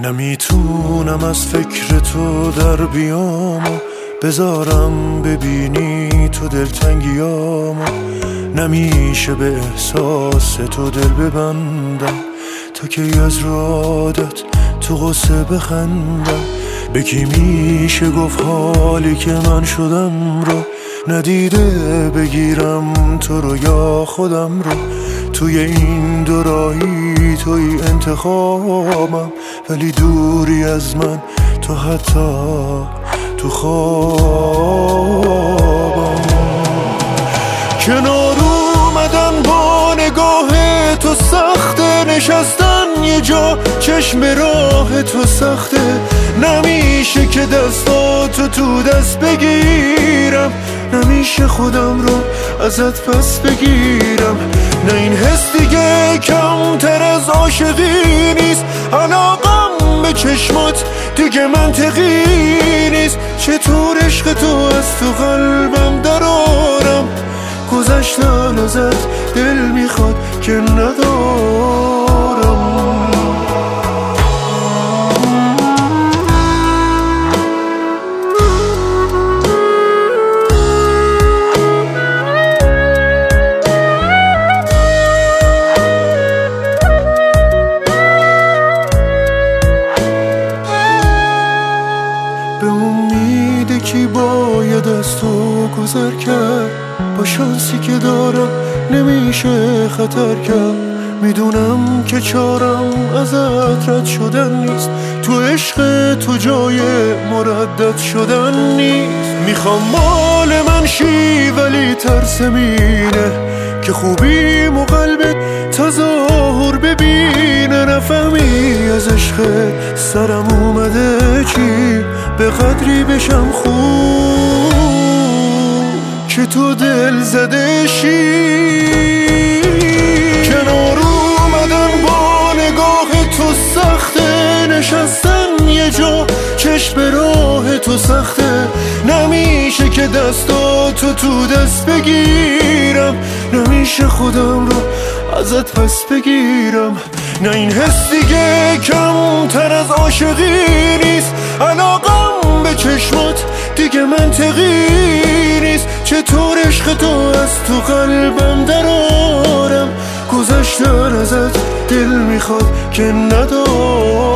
نمیتونم از فکر تو در بیام و بذارم ببینی تو دلتنگیامو. نمیشه به احساس تو دل ببندم تا که از عادت تو غصه بخندم. به کی میشه گفت حالی که من شدم رو ندیده بگیرم تو رو یا خودم رو. توی این دوراهی توی انتخابم ولی دوری از من تو حتی تو خوابم. کنار اومدن با نگاه تو سخته، نشستن یه جا چشم راه تو سخته. نمیشه که دستاتو تو دست بگیرم، نمیشه خودم رو ازت پس بگیرم. نه این حس دیگه کمتر از عاشقی نیست، علاقم به چشمات دیگه منطقی نیست. چطور عشق تو از تو قلبم درارم، گذشتن ازت دل میخواد که ندارم. به امید کی باید از تو گذر کرد، با شانسی که دارم نمیشه خطر کرد. میدونم که چارم ازت رد شدن نیست، تو عشق تو جای مردد شدن نیست. میخوام مال من شی ولی ترسم اینه که خوبیم و قلبت تظاهر ببینه. نفهمی از عشق سرم اومده چی، به قدری بشم خوب که تو دل زده شی. کنار اومدن با نگاه تو سخته، نشستن یه جا چشم راه تو سخته. نمیشه که دستاتو تو دست بگیرم، نمیشه خودم رو ازت پس بگیرم. نه این حس دیگه کمتر از عاشقی نیست، علاقم به چشمات دیگه منطقی نیست. چطور عشق تو از تو قلبم درارم، گذشتن ازت دل میخواد که ندارم.